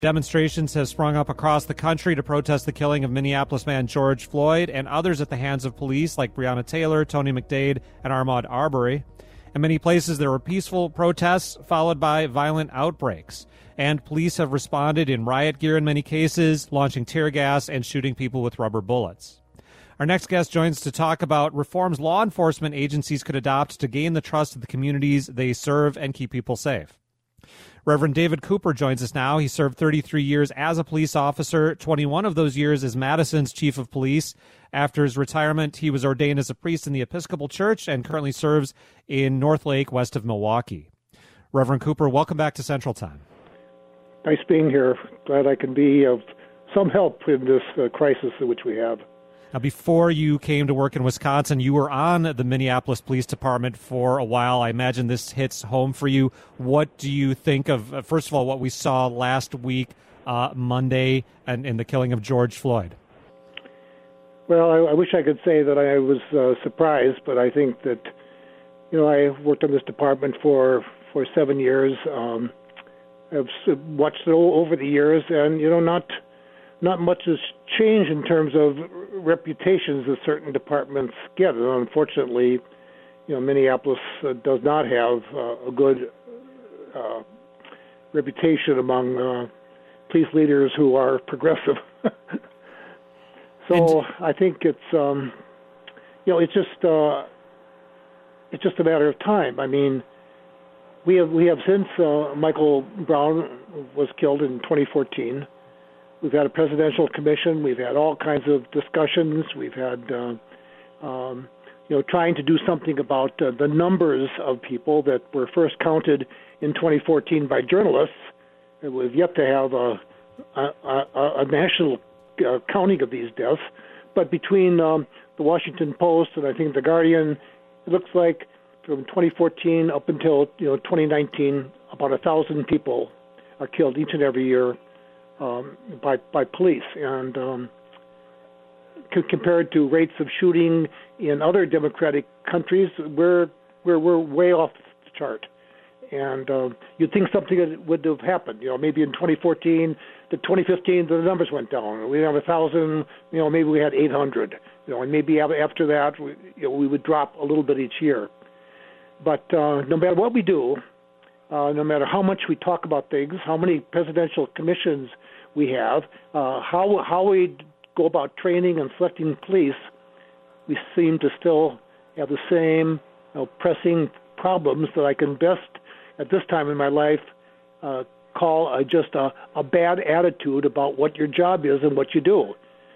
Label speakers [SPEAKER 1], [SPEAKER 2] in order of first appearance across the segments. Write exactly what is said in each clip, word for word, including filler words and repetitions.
[SPEAKER 1] Demonstrations have sprung up across the country to protest the killing of Minneapolis man George Floyd and others at the hands of police like Breonna Taylor, Tony McDade, and Ahmaud Arbery. In many places, there were peaceful protests followed by violent outbreaks. And police have responded in riot gear in many cases, launching tear gas and shooting people with rubber bullets. Our next guest joins to talk about reforms law enforcement agencies could adopt to gain the trust of the communities they serve and keep people safe. Reverend David Cooper joins us now. He served thirty-three years as a police officer, twenty-one of those years as Madison's chief of police. After his retirement, he was ordained as a priest in the Episcopal Church and currently serves in North Lake, west of Milwaukee. Reverend Cooper, welcome back to Central Time.
[SPEAKER 2] Nice being here. Glad I can be of some help in this uh, crisis in which we have.
[SPEAKER 1] Now, before you came to work in Wisconsin, you were on the Minneapolis Police Department for a while. I imagine this hits home for you. What do you think of, uh, first of all, what we saw last week, uh, Monday, and in the killing of George Floyd?
[SPEAKER 2] Well, I, I wish I could say that I was uh, surprised, but I think that, you know, I worked in this department for, for seven years. Um, I've watched it all over the years, and, you know, not... Not much has changed in terms of reputations that certain departments get. And unfortunately, you know, Minneapolis uh, does not have uh, a good uh, reputation among uh, police leaders who are progressive. So and, I think it's, um, you know, it's just uh, it's just a matter of time. I mean, we have we have since uh, Michael Brown was killed in twenty fourteen. We've had a presidential commission. We've had all kinds of discussions. We've had, uh, um, you know, trying to do something about uh, the numbers of people that were first counted in twenty fourteen by journalists. And we've yet to have a, a, a, a national uh, counting of these deaths. But between um, the Washington Post and I think the Guardian, it looks like from twenty fourteen up until you know twenty nineteen, about a thousand people are killed each and every year. Um, by by police, and um, c- compared to rates of shooting in other democratic countries, we're we're we're way off the chart. And uh, you'd think something would have happened. You know, maybe in twenty fourteen, the twenty fifteen, the numbers went down. We have a thousand. You know, maybe we had eight hundred. You know, and maybe after that, we, you know, we would drop a little bit each year. But uh, no matter what we do, uh, no matter how much we talk about things, how many presidential commissions we have, uh, how how we go about training and selecting police, we seem to still have the same you know, pressing problems that I can best, at this time in my life, uh, call a, just a, a bad attitude about what your job is and what you do.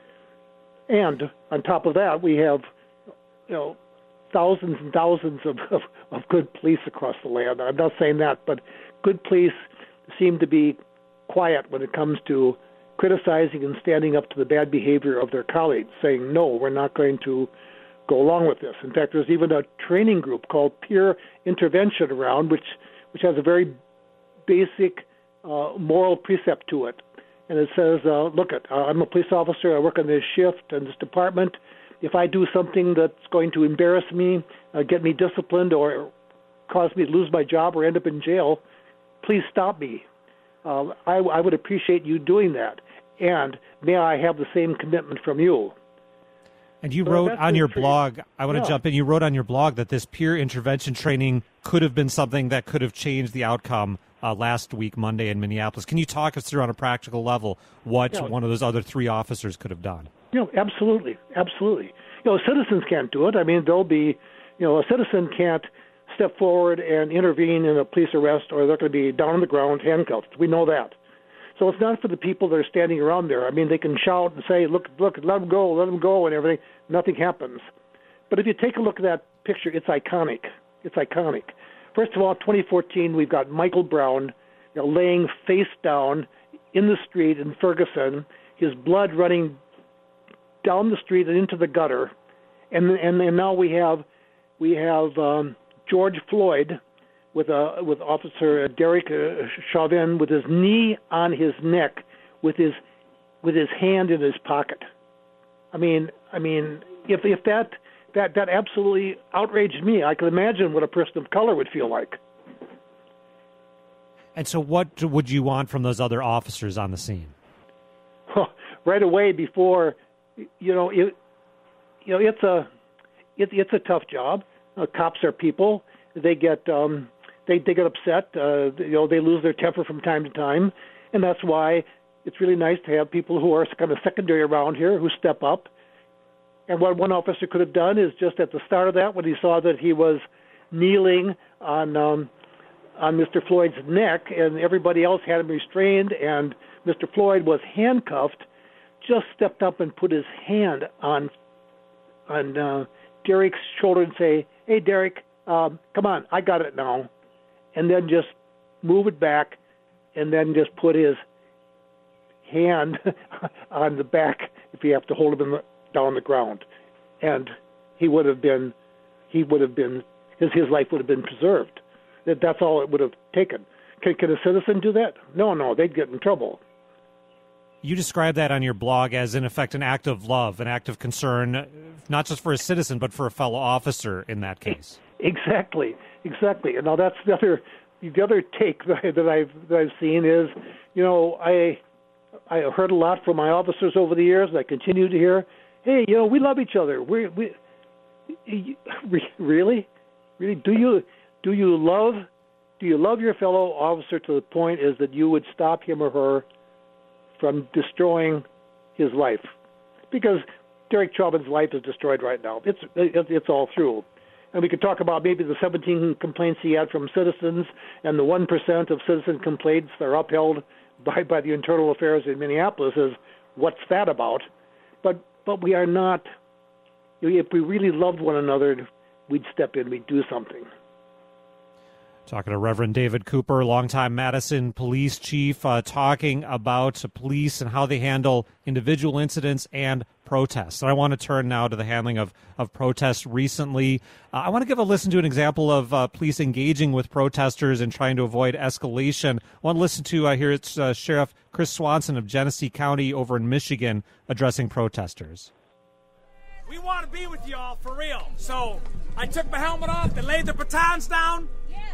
[SPEAKER 2] And on top of that, we have, you know, thousands and thousands of, of, of good police across the land. I'm not saying that, but good police seem to be quiet when it comes to criticizing and standing up to the bad behavior of their colleagues, saying, no, we're not going to go along with this. In fact, there's even a training group called Peer Intervention around, which, which has a very basic uh, moral precept to it. And it says, uh, look, it, uh, I'm a police officer, I work on this shift and this department. If I do something that's going to embarrass me, uh, get me disciplined, or cause me to lose my job or end up in jail, please stop me. Uh, I, I would appreciate you doing that. And may I have the same commitment from you?
[SPEAKER 1] And you
[SPEAKER 2] so
[SPEAKER 1] wrote on your
[SPEAKER 2] true.
[SPEAKER 1] blog, I want
[SPEAKER 2] yeah.
[SPEAKER 1] to jump in, you wrote on your blog that this peer intervention training could have been something that could have changed the outcome uh, last week, Monday, in Minneapolis. Can you talk us through on a practical level what yeah. one of those other three officers could have done?
[SPEAKER 2] You know, absolutely, absolutely. You know, citizens can't do it. I mean, there'll be, you know, a citizen can't step forward and intervene in a police arrest, or they're going to be down on the ground, handcuffed. We know that. So it's not for the people that are standing around there. I mean, they can shout and say, look, look, let them go, let them go, and everything. Nothing happens. But if you take a look at that picture, it's iconic. It's iconic. First of all, twenty fourteen, we've got Michael Brown, you know, laying face down in the street in Ferguson, his blood running down the street and into the gutter. And and, and now we have we have um, George Floyd with a with Officer Derek uh, Chauvin with his knee on his neck, with his with his hand in his pocket. I mean, I mean, if if that that that absolutely outraged me, I can imagine what a person of color would feel like.
[SPEAKER 1] And so what would you want from those other officers on the scene?
[SPEAKER 2] Right away before, you know, it, you know, it's a, it, it's a tough job. Uh, cops are people. They get, um, they, they get upset. Uh, you know, they lose their temper from time to time. And that's why it's really nice to have people who are kind of secondary around here who step up. And what one officer could have done is just at the start of that, when he saw that he was kneeling on, um, on Mister Floyd's neck, and everybody else had him restrained, and Mister Floyd was handcuffed, just stepped up and put his hand on on uh, Derek's shoulder and say, "Hey, Derek, um, come on, I got it now," and then just move it back, and then just put his hand on the back if you have to hold him in the, down on the ground, and he would have been, he would have been, his his life would have been preserved. That that's all it would have taken. Can, can a citizen do that? No, no, they'd get in trouble.
[SPEAKER 1] You describe that on your blog as, in effect, an act of love, an act of concern, not just for a citizen, but for a fellow officer in that case.
[SPEAKER 2] Exactly, exactly. And now that's the other, the other take that, I, that I've that I've seen is, you know, I I heard a lot from my officers over the years, and I continue to hear, hey, you know, we love each other. We we really, really, do you? Do you love do you love your fellow officer to the point is that you would stop him or her from destroying his life? Because Derek Chauvin's life is destroyed right now. It's it's all through. And we could talk about maybe the seventeen complaints he had from citizens, and the one percent of citizen complaints that are upheld by, by the internal affairs in Minneapolis is, what's that about? But but we are not, if we really loved one another, we'd step in, we'd do something.
[SPEAKER 1] Talking to Reverend David Cooper, longtime Madison police chief, uh, talking about police and how they handle individual incidents and protests. And I want to turn now to the handling of, of protests recently. Uh, I want to give a listen to an example of uh, police engaging with protesters and trying to avoid escalation. I want to listen to, uh, here it's uh, Sheriff Chris Swanson of Genesee County over in Michigan addressing protesters.
[SPEAKER 3] We want to be with y'all for real. So I took my helmet off and laid the batons down.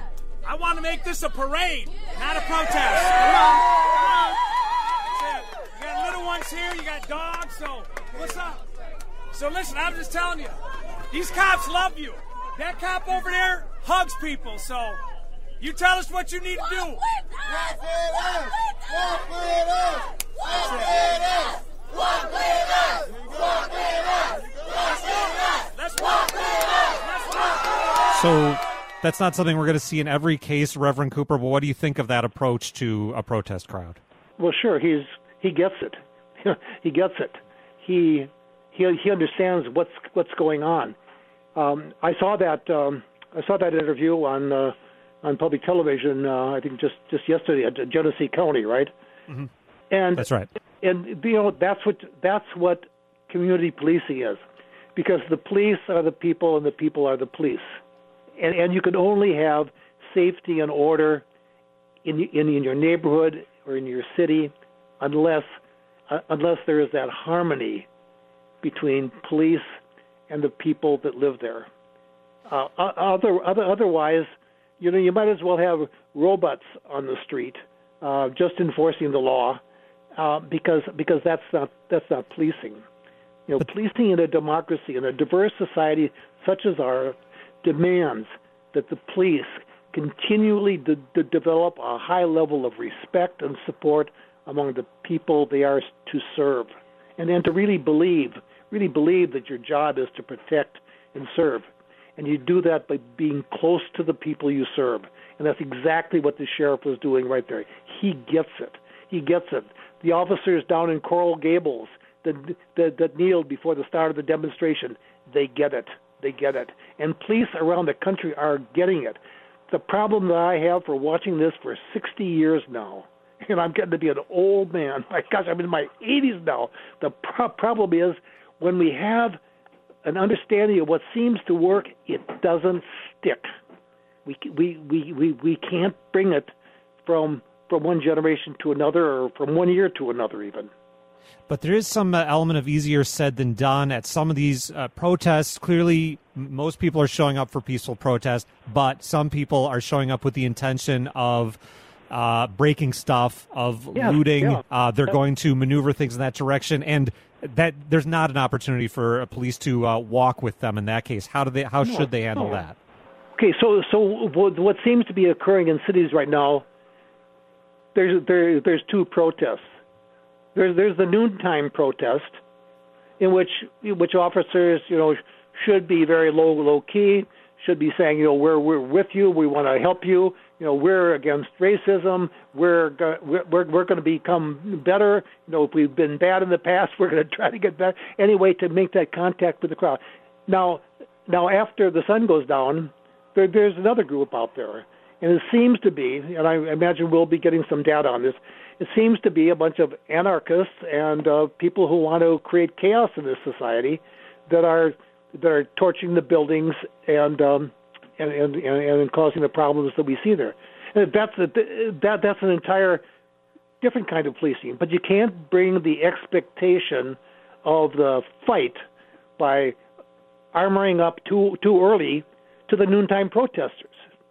[SPEAKER 3] I want to make this a parade, not a protest. Come on. Come on. You got little ones here, you got dogs, so what's up? So listen, I'm just telling you, these cops love you. That cop over there hugs people, so you tell us what you need to do.
[SPEAKER 4] Walk with us! Walk with us! Walk with us! Walk with us! Walk with us! Walk with us!
[SPEAKER 3] Let's walk with us! Let's walk with us!
[SPEAKER 1] So that's not something we're going to see in every case, Reverend Cooper, but what do you think of that approach to a protest crowd?
[SPEAKER 2] Well, sure, he's he gets it. he gets it. He he he understands what's what's going on. Um, I saw that um, I saw that interview on uh, on public television. Uh, I think just, just yesterday at Genesee County, right?
[SPEAKER 1] Mm-hmm.
[SPEAKER 2] And
[SPEAKER 1] that's right.
[SPEAKER 2] And you know that's what that's what community policing is, because the police are the people and the people are the police. And, and you can only have safety and order in, in in your neighborhood or in your city unless uh, unless there is that harmony between police and the people that live there. Uh, other, other otherwise, you know, you might as well have robots on the street uh, just enforcing the law, uh, because because that's not that's not policing. You know, policing in a democracy, in a diverse society such as ours, demands that the police continually de- de- develop a high level of respect and support among the people they are to serve, and then to really believe, really believe that your job is to protect and serve. And you do that by being close to the people you serve. And that's exactly what the sheriff was doing right there. He gets it. He gets it. The officers down in Coral Gables that, that, that kneeled before the start of the demonstration, they get it. They get it. And police around the country are getting it. The problem that I have for watching this for sixty years now, and I'm getting to be an old man. My gosh, I'm in my eighties now. The pro- problem is when we have an understanding of what seems to work, it doesn't stick. We we we we, we can't bring it from from one generation to another, or from one year to another even.
[SPEAKER 1] But there is some uh, element of easier said than done at some of these uh, protests. Clearly, m- most people are showing up for peaceful protest, but some people are showing up with the intention of uh, breaking stuff, of
[SPEAKER 2] Yeah,
[SPEAKER 1] looting.
[SPEAKER 2] yeah.
[SPEAKER 1] Uh, they're going to maneuver things in that direction, and that there's not an opportunity for police to uh, walk with them in that case. How do they? How
[SPEAKER 2] No,
[SPEAKER 1] should they handle
[SPEAKER 2] no.
[SPEAKER 1] that?
[SPEAKER 2] Okay, so so what, what seems to be occurring in cities right now? There's there there's two protests. There's there's the noontime protest, in which which officers you know should be very low low key, should be saying you know we're we're with you, we want to help you, you know we're against racism, we're go- we're we're going to become better. You know if we've been bad in the past, we're going to try to get better. Anyway, to make that contact with the crowd. Now now after the sun goes down, there, there's another group out there. And it seems to be, and I imagine we'll be getting some data on this, it seems to be a bunch of anarchists and uh, people who want to create chaos in this society that are that are torching the buildings and um, and, and, and, and causing the problems that we see there. And that's a, that that's an entire different kind of policing. But you can't bring the expectation of the fight by armoring up too too early to the noontime protesters.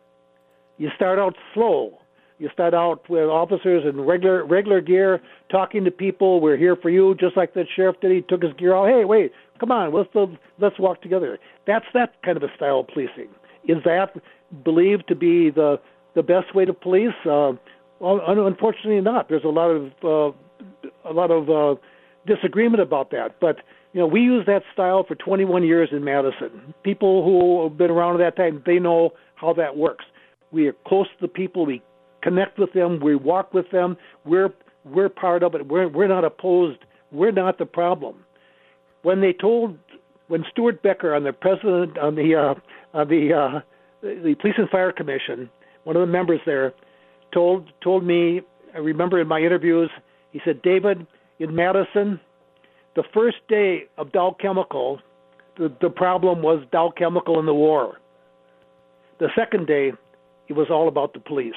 [SPEAKER 2] You start out slow. You start out with officers in regular regular gear, talking to people. We're here for you, just like the sheriff did. He took his gear off. Hey, wait, come on, let's let's walk together. That's that kind of a style of policing. Is that believed to be the the best way to police? Uh, well, unfortunately, not. There's a lot of uh, a lot of uh, disagreement about that. But you know, we use that style for twenty-one years in Madison. People who have been around at that time, they know how that works. We are close to the people. We connect with them. We walk with them. We're we're part of it. We're we're not opposed. We're not the problem. When they told, when Stuart Becker, on the president on the uh, on the uh, the Police and Fire Commission, one of the members there, told told me. I remember in my interviews, he said, David, in Madison, the first day of Dow Chemical, the the problem was Dow Chemical and the war. The second day, it was all about the police.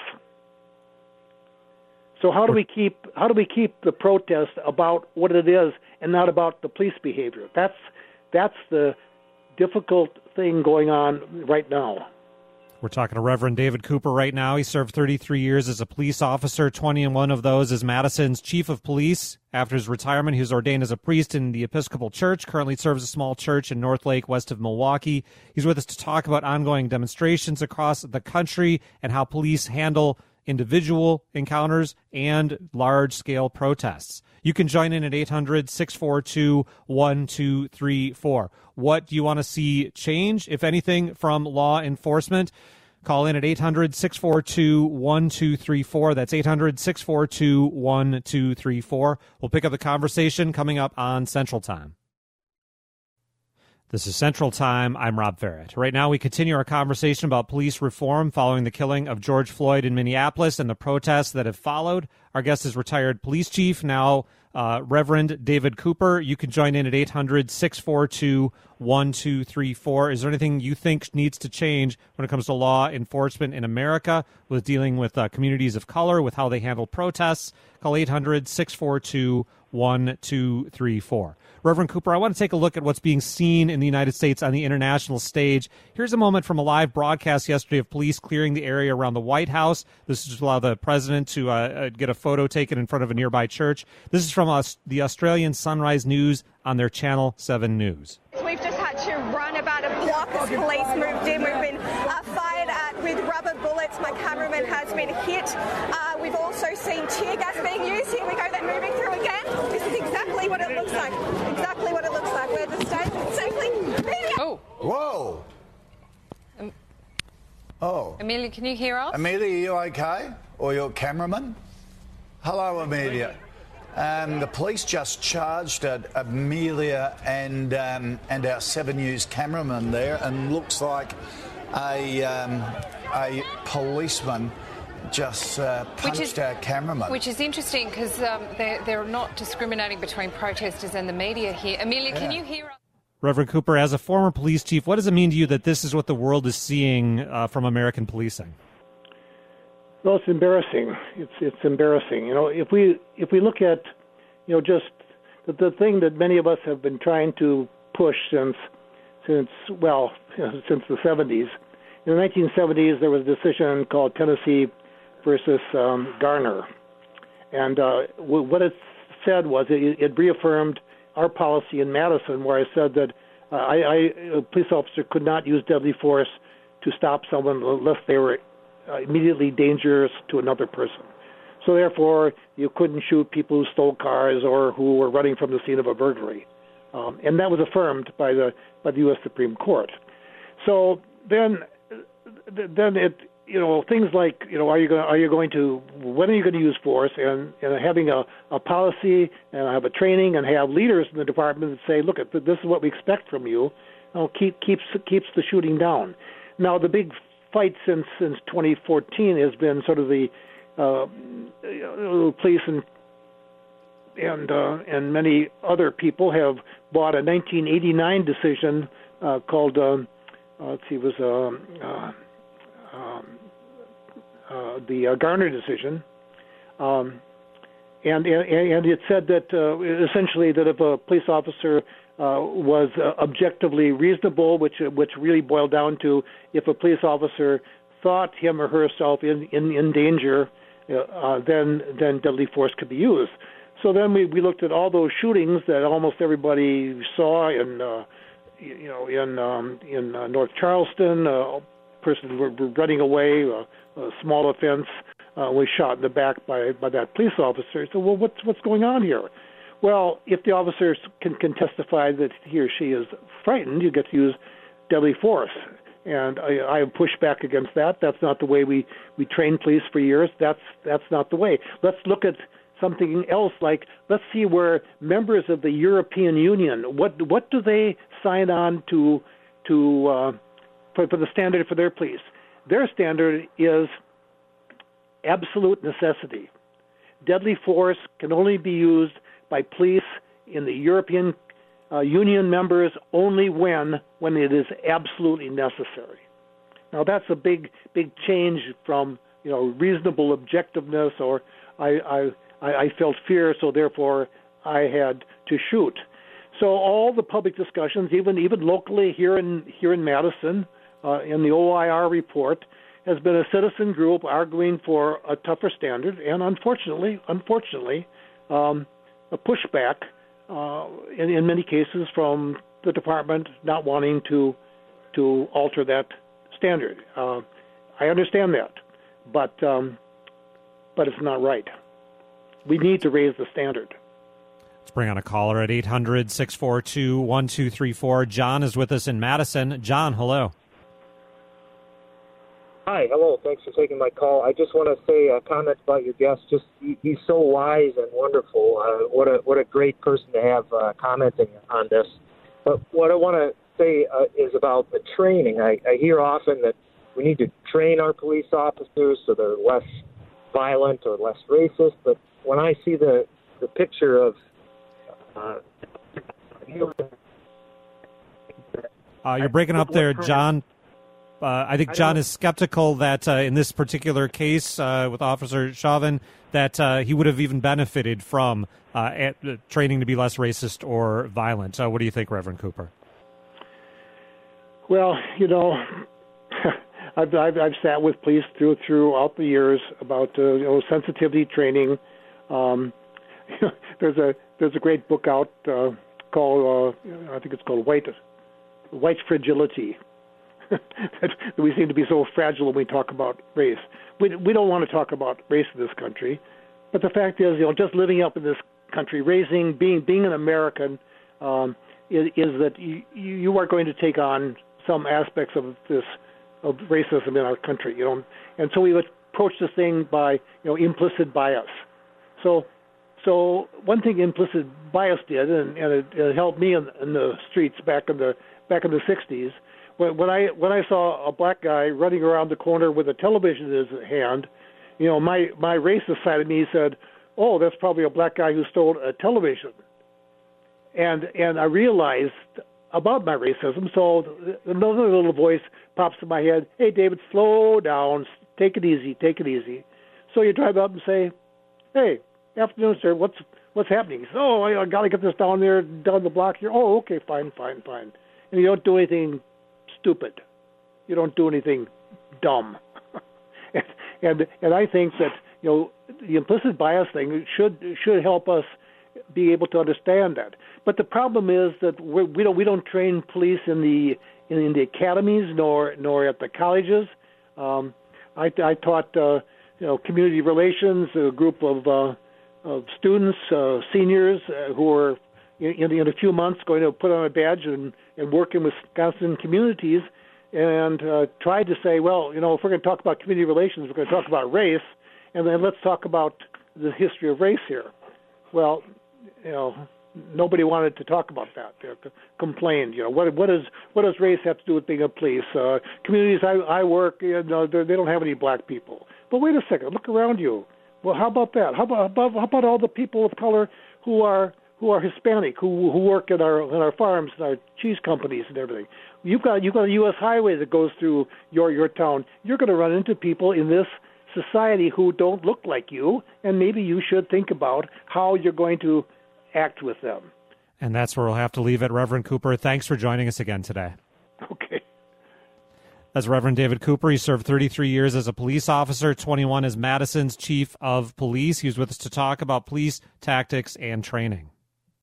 [SPEAKER 2] So how do we keep how do we keep the protest about what it is and not about the police behavior? That's that's the difficult thing going on right now.
[SPEAKER 1] We're talking to Reverend David Cooper right now. He served thirty-three years as a police officer, twenty-one of those as Madison's chief of police. After his retirement, he was ordained as a priest in the Episcopal Church, currently serves a small church in North Lake, west of Milwaukee. He's with us to talk about ongoing demonstrations across the country and how police handle individual encounters and large-scale protests. You can join in at eight hundred, six four two, one two three four. What do you want to see change, if anything, from law enforcement? Call in at eight hundred, six four two, one two three four. That's eight hundred, six four two, one two three four. We'll pick up the conversation coming up on Central Time. This is Central Time. I'm Rob Farrett. Right now, we continue our conversation about police reform following the killing of George Floyd in Minneapolis and the protests that have followed. Our guest is retired police chief, now uh, Reverend David Cooper. You can join in at eight hundred, six four two, one two three four. Is there anything you think needs to change when it comes to law enforcement in America with dealing with uh, communities of color, with how they handle protests? Call eight hundred, six four two, one two three four. Reverend Cooper, I want to take a look at what's being seen in the United States on the international stage. Here's a moment from a live broadcast yesterday of police clearing the area around the White House. This is to allow the president to uh, get a photo taken in front of a nearby church. This is from us, the Australian Sunrise News on their Channel seven News.
[SPEAKER 5] We've just had to run about a block as police moved in. We've been uh, fired at with rubber bullets. My cameraman has been hit. Uh, we've also seen tear gas being used. Here we go, they're moving through again. This is exactly what it looks like. Exactly what it looks like. We're just staying safely. Media.
[SPEAKER 6] Oh.
[SPEAKER 4] Whoa.
[SPEAKER 6] Um,
[SPEAKER 4] Oh.
[SPEAKER 6] Amelia, can you hear us?
[SPEAKER 4] Amelia, are you okay? Or your cameraman? Hello, Amelia. Um, the police just charged at Amelia and um, and our seven News cameraman there, and looks like a um, a policeman just uh, punched
[SPEAKER 6] Which is-
[SPEAKER 4] our cameraman.
[SPEAKER 6] Which is interesting because um, they're, they're not discriminating between protesters and the media here. Amelia, can
[SPEAKER 4] Yeah.
[SPEAKER 6] you hear us?
[SPEAKER 1] Reverend Cooper, as a former police chief, what does it mean to you that this is what the world is seeing uh, from American policing?
[SPEAKER 2] Well, it's embarrassing. It's it's embarrassing. You know, if we if we look at, you know, just the, the thing that many of us have been trying to push since since well since the seventies. In the nineteen seventies, there was a decision called Tennessee versus um, Garner. And uh, w- what it said was it, it reaffirmed our policy in Madison, where I said that uh, I, I, a police officer could not use deadly force to stop someone unless they were uh, immediately dangerous to another person. So therefore, you couldn't shoot people who stole cars or who were running from the scene of a burglary. Um, and that was affirmed by the by the U S Supreme Court. So then, then it you know things like you know are you going are you going to when are you going to use force and, and having a, a policy and have a training and have leaders in the department that say, look, this is what we expect from you. You know, keep keeps keeps the shooting down. Now the big fight since since twenty fourteen has been sort of the uh, police and and uh, and many other people have bought a nineteen eighty-nine decision uh, called uh, uh, let's see, it was uh, uh, um, uh, the uh, Garner decision, um, and, and and it said that uh, essentially that if a police officer uh, was uh, objectively reasonable, which which really boiled down to if a police officer thought him or herself in in, in danger, uh, uh, then then deadly force could be used. So then we, we looked at all those shootings that almost everybody saw in, uh, you know, in um, in uh, North Charleston. Uh, person were, were running away, uh, a small offense, uh, was shot in the back by, by that police officer. So, well, what's what's going on here? Well, if the officers can, can testify that he or she is frightened, you get to use deadly force. And I, I have pushed back against that. That's not the way we, we train police for years. That's that's not the way. Let's look at something else, like let's see where members of the European Union, what what do they sign on to to uh, for, for the standard for their police? Their standard is absolute necessity. Deadly force can only be used by police in the European uh, Union members only when when it is absolutely necessary. Now that's a big big change from you know reasonable objectiveness or I. I I felt fear, so therefore I had to shoot. So all the public discussions, even even locally here in here in Madison, uh, in the O I R report, has been a citizen group arguing for a tougher standard, and unfortunately, unfortunately, um, a pushback uh, in, in many cases from the department not wanting to to alter that standard. Uh, I understand that, but um, but it's not right. We need to raise the standard.
[SPEAKER 1] Let's bring on a caller at eight hundred, six four two, one two three four. John is with us in Madison. John, hello.
[SPEAKER 7] Hi, hello. Thanks for taking my call. I just want to say a comment about your guest. Just he, he's so wise and wonderful. Uh, what a what a great person to have uh, commenting on this. But what I want to say uh, is about the training. I, I hear often that we need to train our police officers so they're less violent or less racist, but when I see the, the picture of uh,
[SPEAKER 1] uh, you're breaking up there, John. Uh, I think John is skeptical that uh, in this particular case uh, with Officer Chauvin that uh, he would have even benefited from uh, at, uh, training to be less racist or violent. Uh, what do you think, Reverend Cooper?
[SPEAKER 2] Well, you know, I've, I've I've sat with police through throughout the years about uh, you know sensitivity training. Um, there's a there's a great book out uh, called uh, I think it's called White White Fragility. We seem to be so fragile when we talk about race. We we don't want to talk about race in this country, but the fact is, you know, just living up in this country, raising, being being an American, um, is, is that you you are going to take on some aspects of this of racism in our country, you know, and so we approach this thing by you know implicit bias. So, so one thing implicit bias did, and, and it, it helped me in, in the streets back in the back in the sixties. When, when I when I saw a black guy running around the corner with a television in his hand, you know, my my racist side of me said, "Oh, that's probably a black guy who stole a television." And and I realized about my racism. So another little voice pops in my head, "Hey, David, slow down, take it easy, take it easy." So you drive up and say, "Hey, afternoon, sir. What's what's happening?" He says, "Oh, I, I got to get this down there, down the block here." "Oh, okay, fine, fine, fine." And you don't do anything stupid. You don't do anything dumb. and, and and I think that you know the implicit bias thing should should help us be able to understand that. But the problem is that we're, we don't we don't train police in the in, in the academies nor nor at the colleges. Um, I, I taught uh, you know community relations, a group of uh, of students, uh, seniors uh, who are in, in a few months going to put on a badge and, and work in Wisconsin communities, and uh, tried to say, well, you know, if we're going to talk about community relations, we're going to talk about race, and then let's talk about the history of race here. Well, you know, nobody wanted to talk about that. They complained. You know, what what does what does race have to do with being a police? Uh, communities I, I work in, uh, they don't have any black people. But wait a second, look around you. Well, how about that? How about how about all the people of color who are who are Hispanic, who who work at our in our farms and our cheese companies and everything? You've got you've got a U S highway that goes through your your town. You're going to run into people in this society who don't look like you, and maybe you should think about how you're going to act with them.
[SPEAKER 1] And that's where we'll have to leave it. Reverend Cooper, thanks for joining us again today.
[SPEAKER 2] Okay.
[SPEAKER 1] That's Reverend David Cooper. He served thirty-three years as a police officer, twenty-one as Madison's chief of police. He was with us to talk about police tactics and training.